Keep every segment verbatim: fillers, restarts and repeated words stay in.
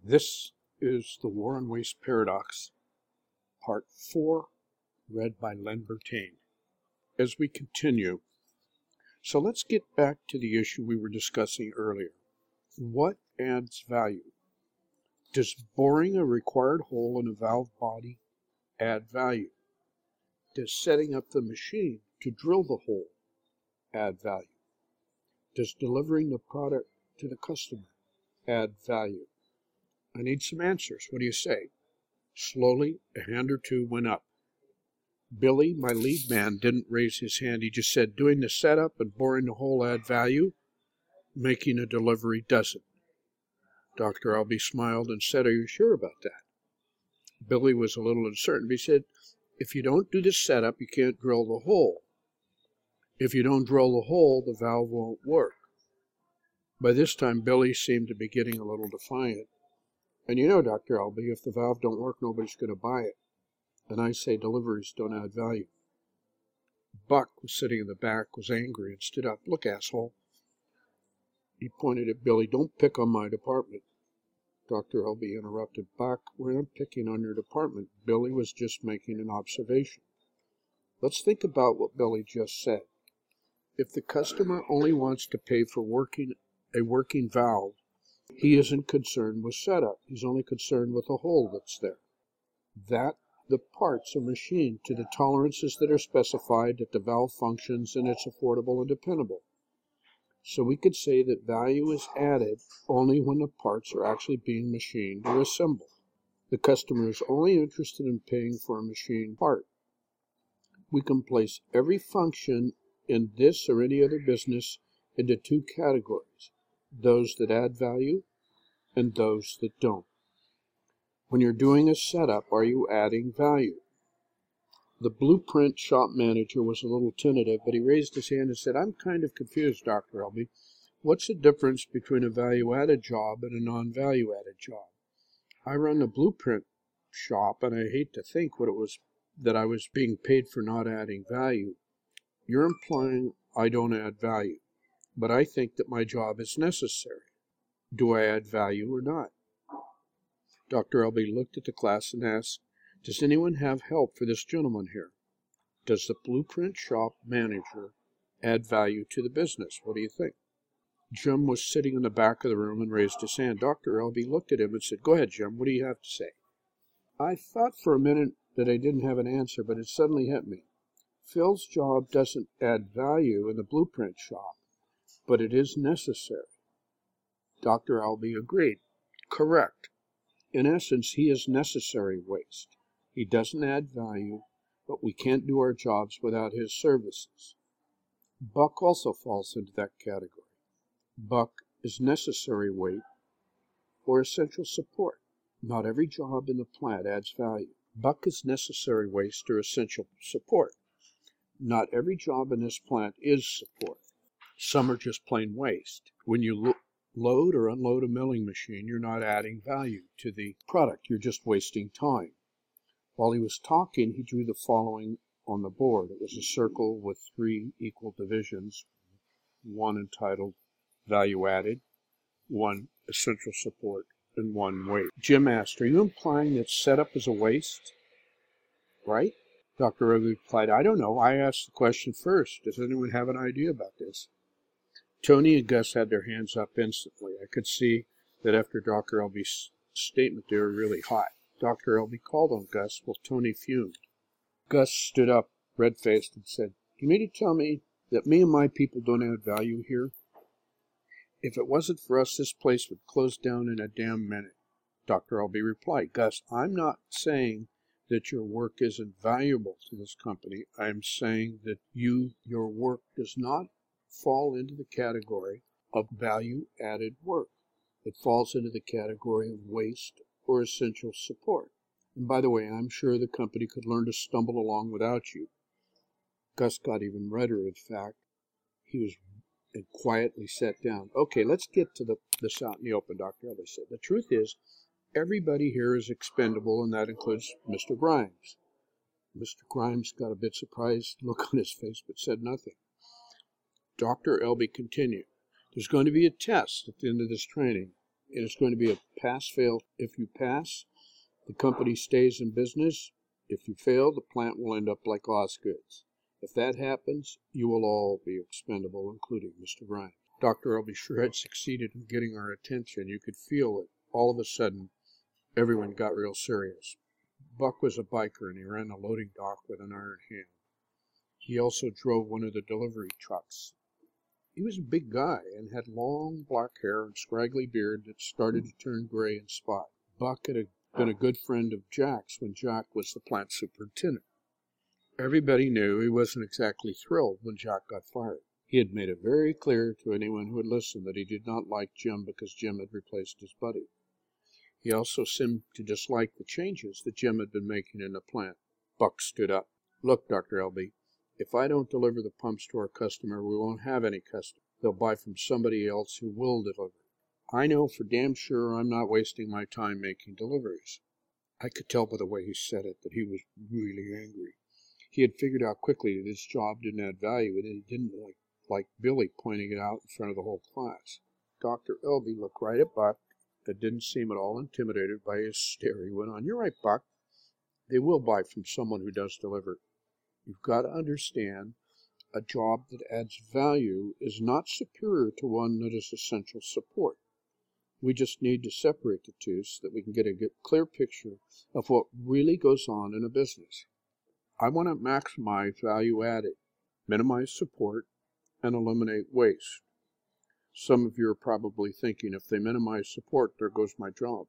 This is the War on Waste Paradox, Part four, read by Len Bertain. As we continue, so let's get back to the issue we were discussing earlier. What adds value? Does boring a required hole in a valve body add value? Does setting up the machine to drill the hole add value? Does delivering the product to the customer add value? I need some answers. What do you say? Slowly, a hand or two went up. Billy, my lead man, didn't raise his hand. He just said, doing the setup and boring the hole add value. Making a delivery doesn't. Doctor Albee smiled and said, are you sure about that? Billy was a little uncertain. He said, if you don't do the setup, you can't drill the hole. If you don't drill the hole, the valve won't work. By this time, Billy seemed to be getting a little defiant. And you know, Doctor Albee, if the valve don't work, nobody's going to buy it. And I say deliveries don't add value. Buck, who was sitting in the back, was angry and stood up. Look, asshole. He pointed at Billy. Don't pick on my department. Doctor Albee interrupted. Buck, we're not picking on your department. Billy was just making an observation. Let's think about what Billy just said. If the customer only wants to pay for working a working valve, he isn't concerned with setup. He's only concerned with the hole that's there. That the parts are machined to the tolerances that are specified, that the valve functions, and it's affordable and dependable. So we could say that value is added only when the parts are actually being machined or assembled. The customer is only interested in paying for a machined part. We can place every function in this or any other business into two categories, those that add value and those that don't. When you're doing a setup, are you adding value? The blueprint shop manager was a little tentative, but he raised his hand and said, I'm kind of confused, Doctor Albee. What's the difference between a value-added job and a non-value-added job? I run a blueprint shop, and I hate to think what it was that I was being paid for not adding value. You're implying I don't add value, but I think that my job is necessary. Do I add value or not? Doctor Albee looked at the class and asked, does anyone have help for this gentleman here? Does the blueprint shop manager add value to the business? What do you think? Jim was sitting in the back of the room and raised his hand. Doctor Albee looked at him and said, go ahead, Jim, what do you have to say? I thought for a minute that I didn't have an answer, but it suddenly hit me. Phil's job doesn't add value in the blueprint shop, but it is necessary. Doctor Albee agreed. Correct. In essence, he is necessary waste. He doesn't add value, but we can't do our jobs without his services. Buck also falls into that category. Buck is necessary weight or essential support. Not every job in the plant adds value. Buck is necessary waste or essential support. Not every job in this plant is support. Some are just plain waste. When you lo- load or unload a milling machine, you're not adding value to the product. You're just wasting time. While he was talking, he drew the following on the board. It was a circle with three equal divisions, one entitled Value Added, one Essential Support, and one Waste. Jim asked, are you implying that setup is a waste? Right? Doctor Albee replied, I don't know. I asked the question first. Does anyone have an idea about this? Tony and Gus had their hands up instantly. I could see that after Doctor Albee's statement, they were really hot. Doctor Albee called on Gus while Tony fumed. Gus stood up, red-faced, and said, you mean to tell me that me and my people don't add value here? If it wasn't for us, this place would close down in a damn minute. Doctor Albee replied, Gus, I'm not saying that your work isn't valuable to this company. I'm saying that you, your work does not fall into the category of value-added work. It falls into the category of waste or essential support. And by the way, I'm sure the company could learn to stumble along without you. Gus got even redder, in fact. He was and quietly sat down. Okay, let's get to the, this out in the open, Doctor Albee said. The truth is, everybody here is expendable, and that includes Mister Grimes. Mister Grimes got a bit surprised look on his face, but said nothing. Doctor Albee continued, there's going to be a test at the end of this training. It is going to be a pass-fail. If you pass, the company stays in business. If you fail, the plant will end up like Osgood's. If that happens, you will all be expendable, including Mister Bryant. Doctor Elby sure had succeeded in getting our attention. You could feel it. All of a sudden, everyone got real serious. Buck was a biker, and he ran a loading dock with an iron hand. He also drove one of the delivery trucks. He was a big guy and had long black hair and scraggly beard that started to turn gray and spot. Buck had been a good friend of Jack's when Jack was the plant superintendent. Everybody knew he wasn't exactly thrilled when Jack got fired. He had made it very clear to anyone who had listened that he did not like Jim because Jim had replaced his buddy. He also seemed to dislike the changes that Jim had been making in the plant. Buck stood up. Look, Doctor Elby, if I don't deliver the pumps to our customer, we won't have any customer. They'll buy from somebody else who will deliver. I know for damn sure I'm not wasting my time making deliveries. I could tell by the way he said it that he was really angry. He had figured out quickly that his job didn't add value, and he didn't like, like Billy pointing it out in front of the whole class. Doctor Elby looked right at Buck, but didn't seem at all intimidated by his stare. He went on, "You're right, Buck. They will buy from someone who does deliver. You've got to understand, a job that adds value is not superior to one that is essential support. We just need to separate the two so that we can get a clear picture of what really goes on in a business. I want to maximize value added, minimize support, and eliminate waste. Some of you are probably thinking, if they minimize support, there goes my job.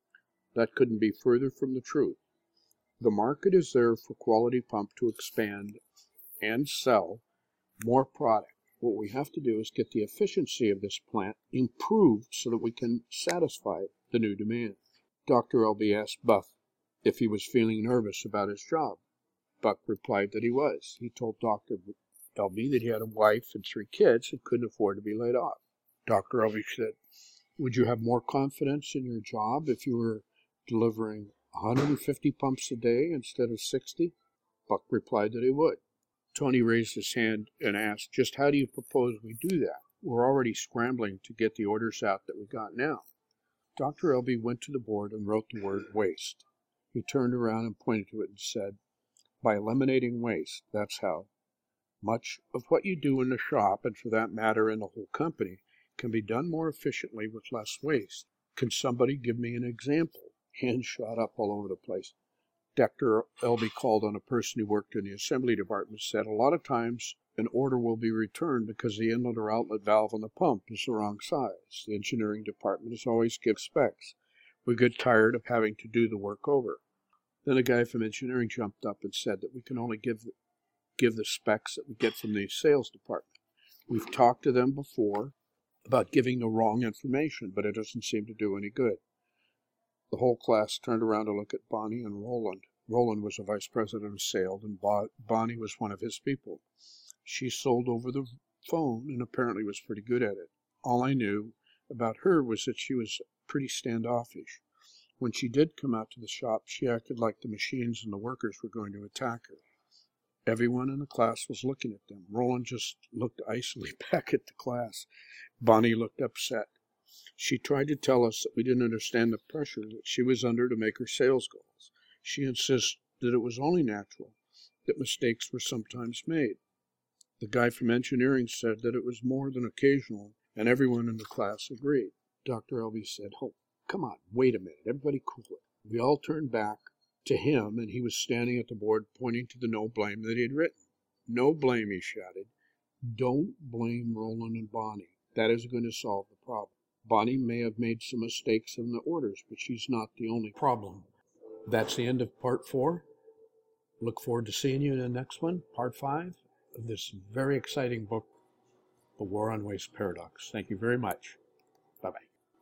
That couldn't be further from the truth. The market is there for quality pump to expand and sell more product. What we have to do is get the efficiency of this plant improved so that we can satisfy the new demand." Doctor Elby asked Buck if he was feeling nervous about his job. Buck replied that he was. He told Doctor Elby that he had a wife and three kids and couldn't afford to be laid off. Doctor Elby said, "Would you have more confidence in your job if you were delivering one hundred fifty pumps a day instead of sixty? Buck replied that he would. Tony raised his hand and asked, "Just how do you propose we do that? We're already scrambling to get the orders out that we got now." Doctor Elby went to the board and wrote the word waste. He turned around and pointed to it and said, "By eliminating waste, that's how. Much of what you do in the shop, and for that matter in the whole company, can be done more efficiently with less waste. Can somebody give me an example?" Hands shot up all over the place. Doctor Elby called on a person who worked in the assembly department, said, "A lot of times an order will be returned because the inlet or outlet valve on the pump is the wrong size. The engineering department is always give specs. We get tired of having to do the work over." Then a guy from engineering jumped up and said that we can only give the, give the specs that we get from the sales department. We've talked to them before about giving the wrong information, but it doesn't seem to do any good. The whole class turned around to look at Bonnie and Roland. Roland was a vice president of sales, and Bonnie was one of his people. She sold over the phone and apparently was pretty good at it. All I knew about her was that she was pretty standoffish. When she did come out to the shop, she acted like the machines and the workers were going to attack her. Everyone in the class was looking at them. Roland just looked icily back at the class. Bonnie looked upset. She tried to tell us that we didn't understand the pressure that she was under to make her sales goals. She insisted that it was only natural, that mistakes were sometimes made. The guy from engineering said that it was more than occasional, and everyone in the class agreed. Doctor Elby said, "Oh, come on, wait a minute, everybody cool it." We all turned back to him, and he was standing at the board pointing to the no blame that he had written. "No blame," he shouted. "Don't blame Roland and Bonnie. That is going to solve the problem. Bonnie may have made some mistakes in the orders, but she's not the only problem." That's the end of part four. Look forward to seeing you in the next one, part five, of this very exciting book, The War on Waste Paradox. Thank you very much. Bye-bye.